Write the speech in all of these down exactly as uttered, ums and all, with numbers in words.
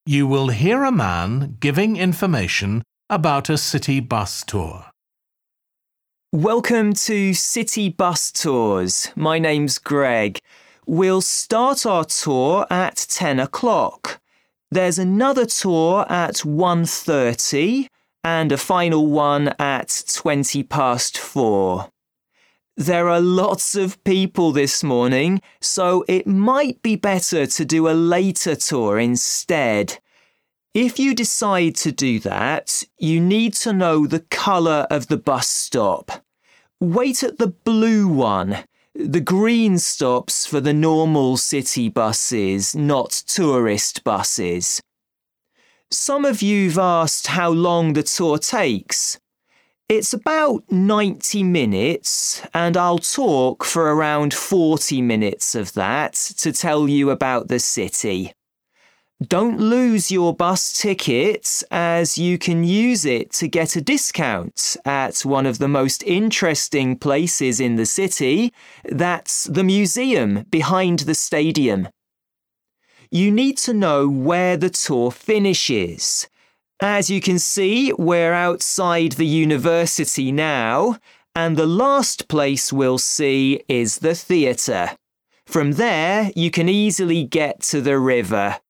You will hear a man giving information about a city bus tour. Welcome to City Bus Tours. My name's Greg. We'll start our tour at ten o'clock. There's another tour at one thirty and a final one at twenty past four. There are lots of people this morning, so it might be better to do a later tour instead. If you decide to do that, you need to know the colour of the bus stop. Wait at the blue one. The green stops for the normal city buses, not tourist buses. Some of you've asked how long the tour takes. It's about ninety minutes, and I'll talk for around forty minutes of that to tell you about the city. Don't lose your bus ticket, as you can use it to get a discount at one of the most interesting places in the city. That's the museum behind the stadium. You need to know where the tour finishes. As you can see, we're outside the university now, and the last place we'll see is the theatre. From there, you can easily get to the river.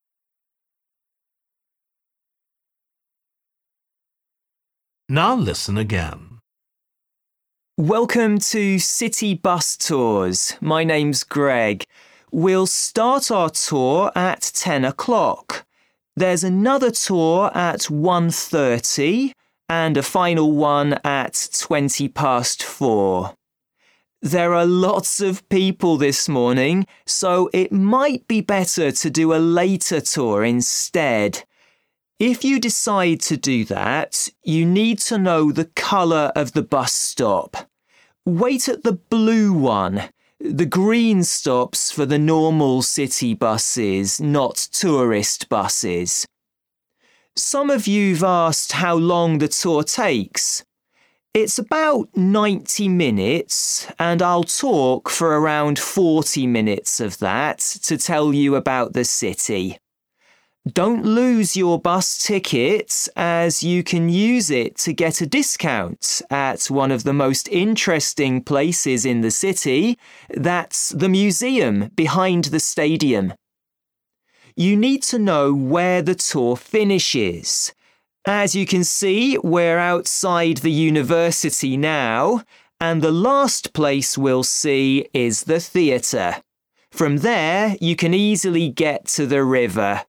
Now listen again. Welcome to City Bus Tours. My name's Greg. We'll start our tour at ten o'clock. There's another tour at one thirty and a final one at twenty past four. There are lots of people this morning, so it might be better to do a later tour instead. If you decide to do that, you need to know the colour of the bus stop. Wait at the blue one. The green stops for the normal city buses, not tourist buses. Some of you've asked how long the tour takes. It's about ninety minutes, and I'll talk for around forty minutes of that to tell you about the city. Don't lose your bus ticket, as you can use it to get a discount at one of the most interesting places in the city. That's the museum behind the stadium. You need to know where the tour finishes. As you can see, we're outside the university now, and the last place we'll see is the theatre. From there, you can easily get to the river.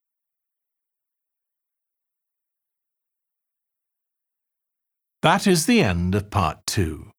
That is the end of part two.